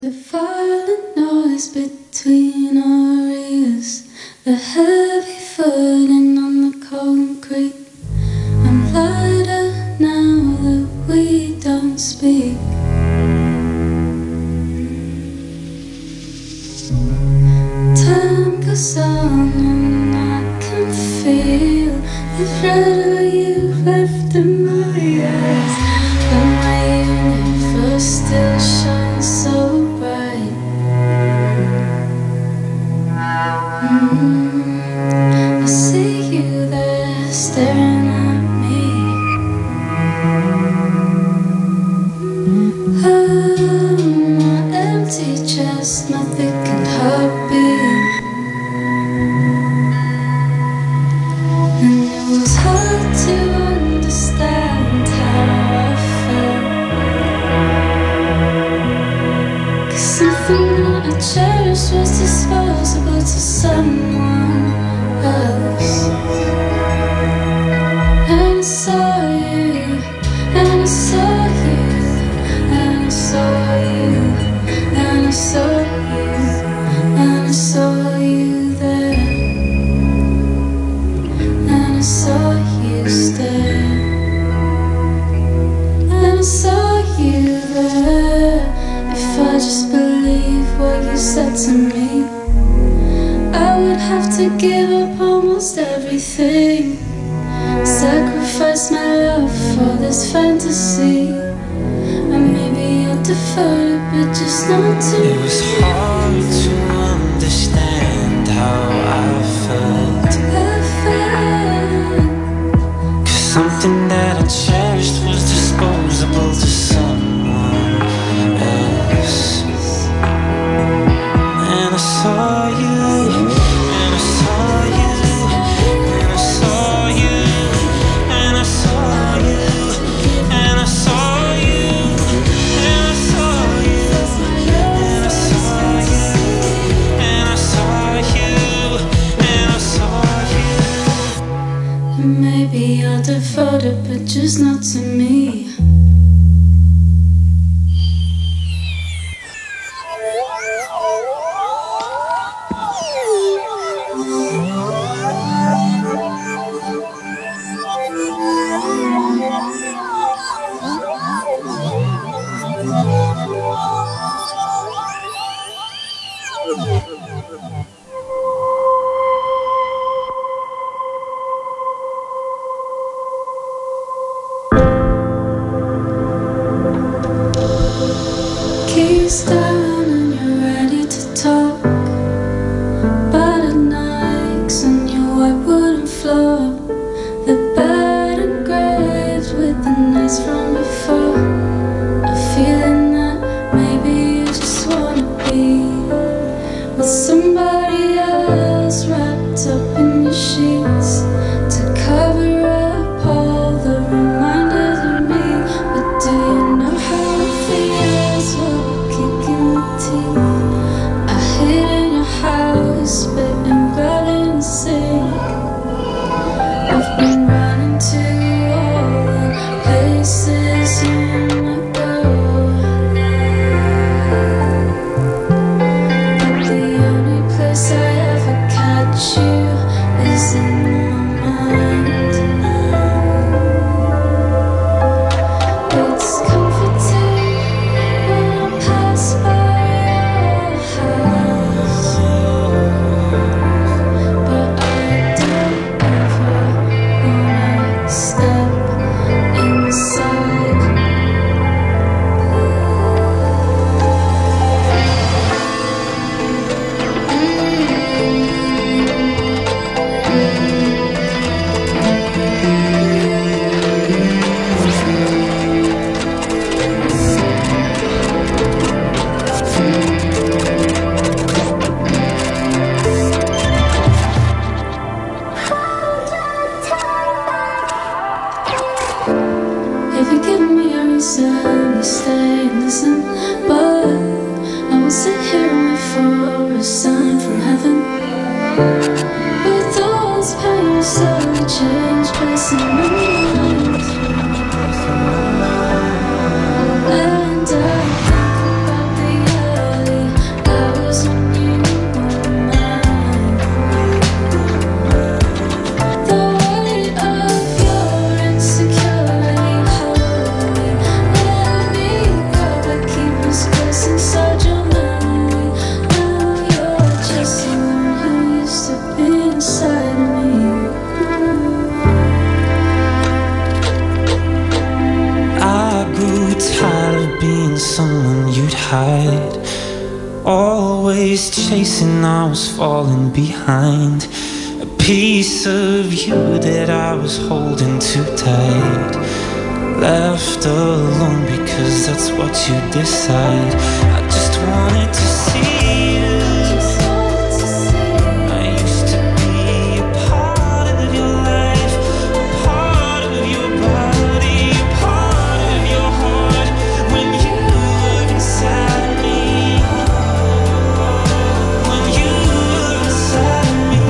The violent noise between our ears, the heavy footing on the concrete. I'm lighter now that we don't speak. Time goes on and I can feel the shadow you've left in my eyes. But my universe still shines so bright. I see you there staring at me. Oh, my empty chest, my thickened heartbeat. And it was hard to understand how I felt. 'Cause something that I cherished was disposable to someone else. And I saw you, and I saw you, and I saw you, and I saw you, and I saw you there, and I saw you stare, and I saw you there. If I just believe what you said to me, I would have to give up almost everything, sacrifice my love for this fantasy. And maybe I'll defer it, but just not to me. It was hard to understand how I felt. 'Cause something that I cherished was disposable to someone else. And I saw you, and I saw you, and I saw you, and I saw you, and I saw you, and I saw you, and I saw you, and I saw you, and I saw you. And maybe I'll devote it, but just not to me. Keys down and you're ready to talk. Battered Nikes on your white wooden floor. The bed engraved with the nights from before. A feeling that maybe you just wanna be with somebody else, wrapped up in your sheets to cover up all the reminders of me. But do you know how it feels? Kicking the teeth. I hid in your house, spitting blood in the sink. I've been running to all the places you wanna go, but the only place I ever catch you is in my mind. It's comforting when I pass by your inside your mind. Now you're just someone who used to be inside me. I grew tired of being someone you'd hide. Always chasing, I was falling behind. A piece of you that I was holding too tight. Left alone because that's what you decide. I just wanted to see you. I used to be a part of your life, a part of your body, a part of your heart. When you were inside me, when you were inside me.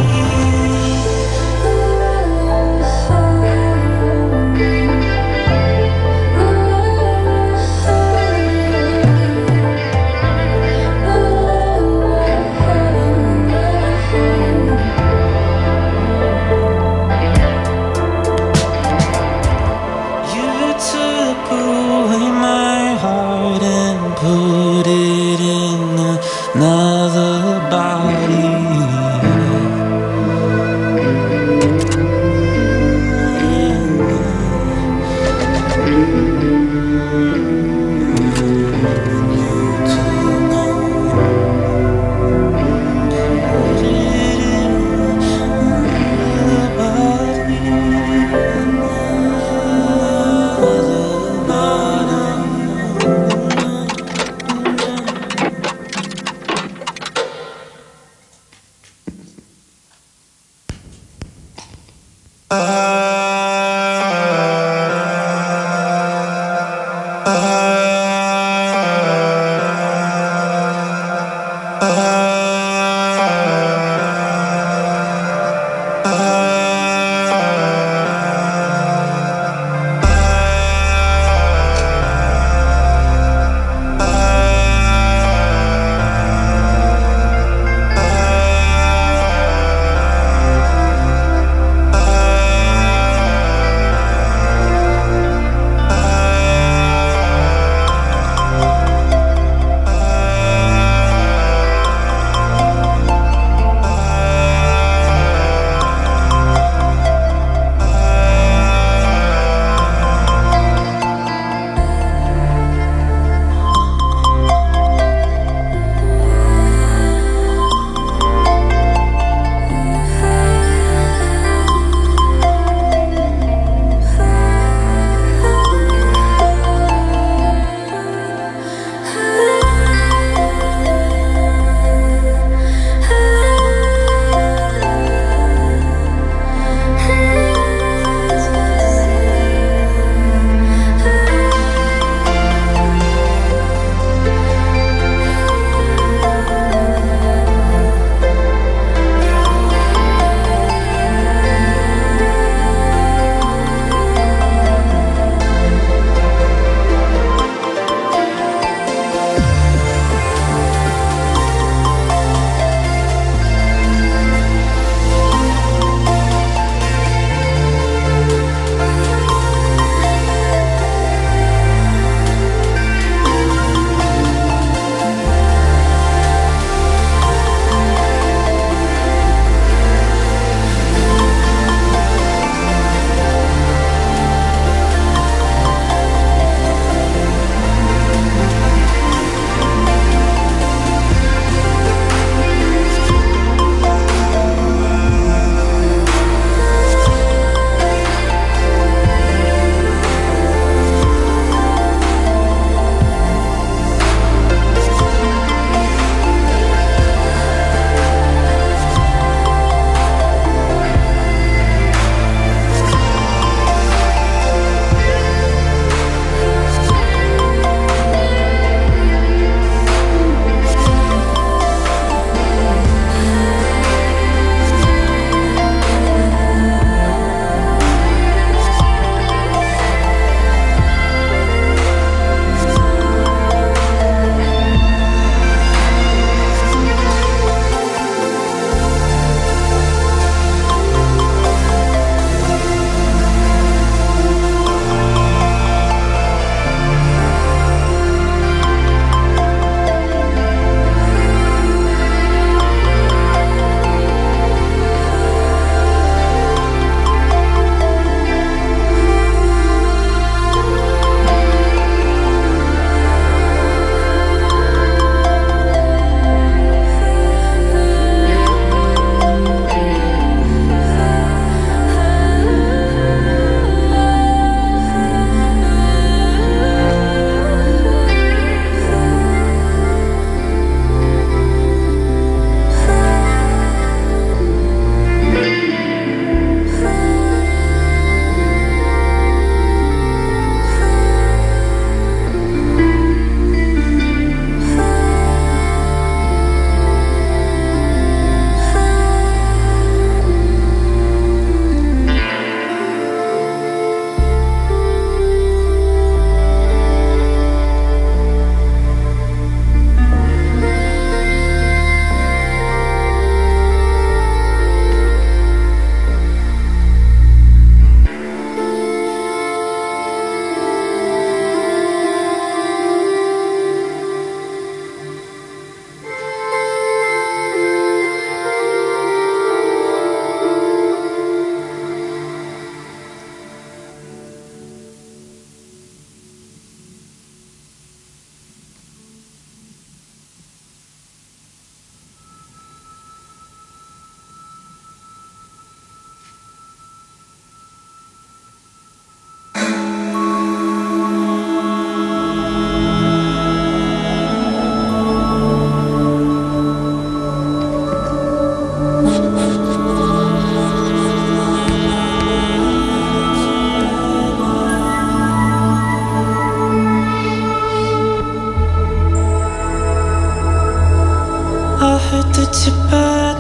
I heard that you're bad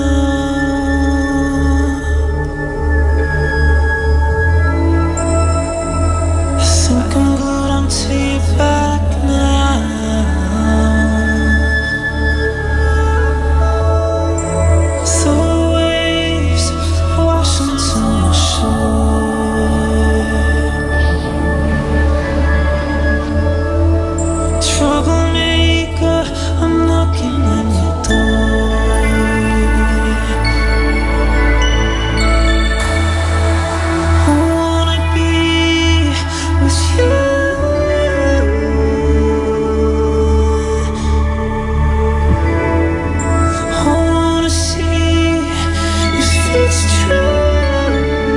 now. I think I'm glued onto your back now. The waves wash into your shore. Troublemaker, I'm knocking on your door. I wanna be with you. I wanna see if it's true.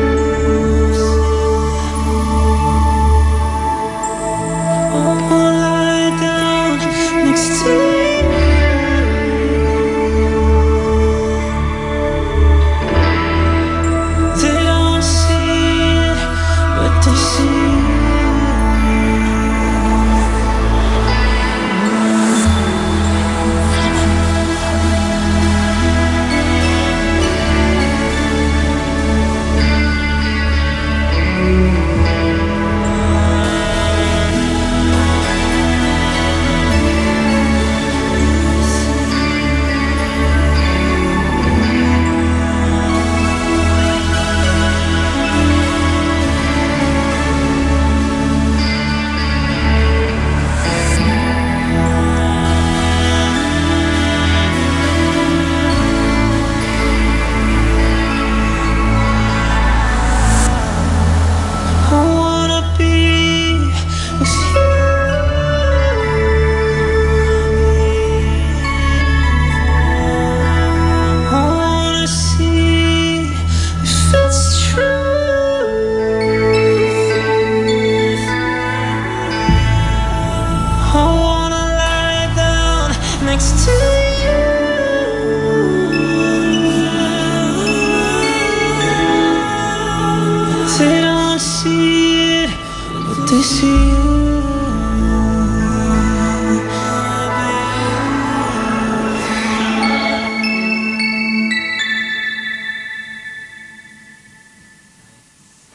I wanna lie down next to you. They don't see it, but they see you. I wanna be with you. I wanna see if it's true. I wanna lie down next to you. They don't see it, but they see you.